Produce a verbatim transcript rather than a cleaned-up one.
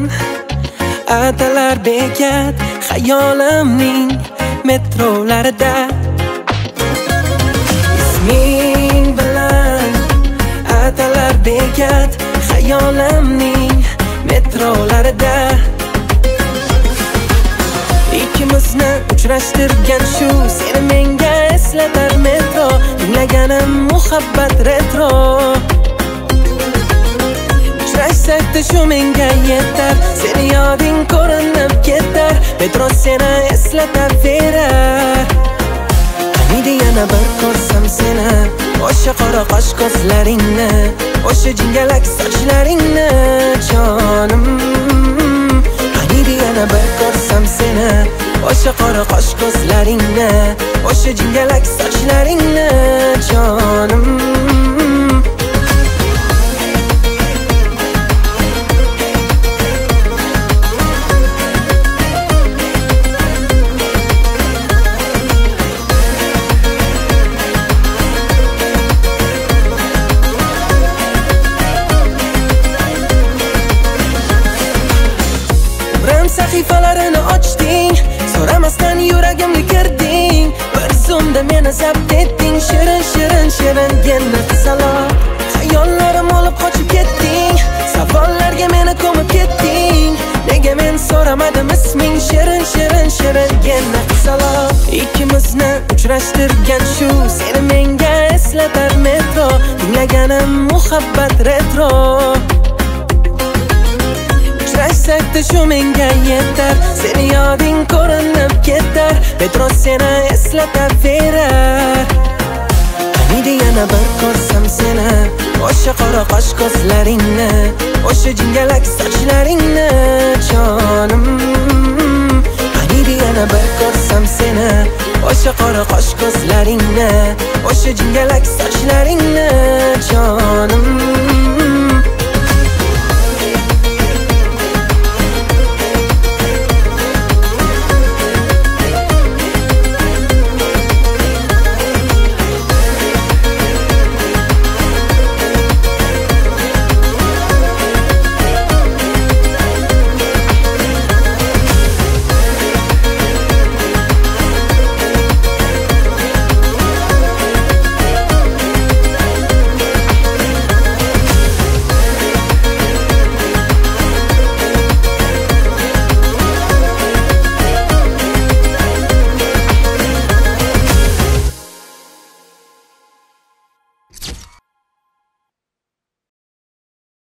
bilan atalar bekat xayolimning metrolarida. Isming bilan atalar bekat xayolimning metrolarida. Ikkimizni uchrashtirgan shu seni menga eslatar metro. Dinlaganim muhabbat retro. Uchrashsak-da shu menga yetar. Seni yoding ko'rinib ketar. Metro seni eslatar verar. Qaniydi yana bir ko'rsam seni, o'sha qora qosh ko'zlaringni, o'sha jingalak sochlaringni jonim. Qaniydi yana bir ko'rsam seni, o'sha qora qosh ko'zlaringni, o'sha jingalak sochlaringni jonim. Sahifalarini ochding, so'ramasdan yuragimga kirding. Bir zumda meni zabt etding, shirin shirin shirin yana qizaloq. Xayollarim olib qochib ketding, savollarga meni ko'mib ketding. Nega men so'ramadim isming, shirin shirin shirin yana qizaloq. Ikkimizni uchrashtirgan shu seni menga eslatar metro. Dinlaganim muhabbat retro. Uchrashsak-da shu menga yetar. Seni yoding ko'rinib ketar. Metro seni eslatar verar. Qaniydi yana bir ko'rsam seni, o'sha qora qosh ko'zlaringni, o'sha jingalak sochlaringni jonim. Qaniydi yana bir ko'rsam seni, o'sha qora qosh ko'zlaringni, o'sha jingalak sochlaringni jonim.